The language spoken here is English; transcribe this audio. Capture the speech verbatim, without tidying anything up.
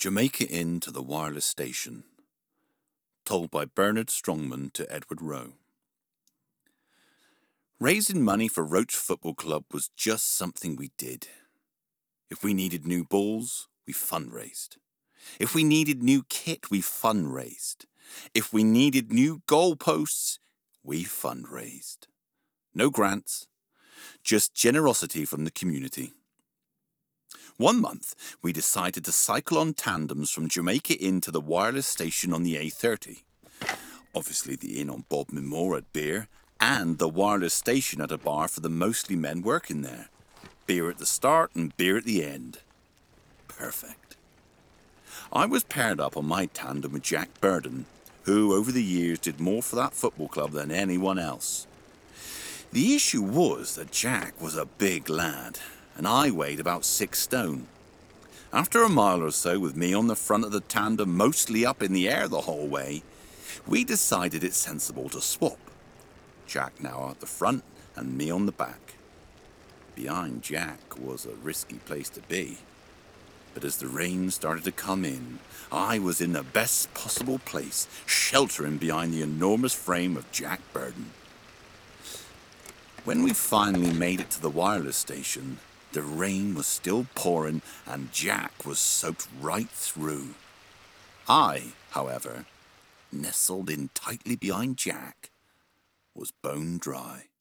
Jamaica Inn to the wireless station. Told by Bernard Strongman to Edward Rowe. Raising money for Roach Football Club was just something we did. If we needed new balls, we fundraised. If we needed new kit, we fundraised. If we needed new goalposts, we fundraised. No grants, just generosity from the community. One month, we decided to cycle on tandems from Jamaica Inn to the wireless station on the A thirty. Obviously, the inn on Bodmin Moor had beer, and the wireless station had a bar for the mostly men working there. Beer at the start and beer at the end. Perfect. I was paired up on my tandem with Jack Burden, who over the years did more for that football club than anyone else. The issue was that Jack was a big lad, and I weighed about six stone. After a mile or so with me on the front of the tandem mostly up in the air the whole way, we decided it's sensible to swap. Jack now at the front and me on the back. Behind Jack was a risky place to be. But as the rain started to come in, I was in the best possible place, sheltering behind the enormous frame of Jack Burden. When we finally made it to the wireless station, the rain was still pouring and Jack was soaked right through. I, however, nestled in tightly behind Jack, was bone dry.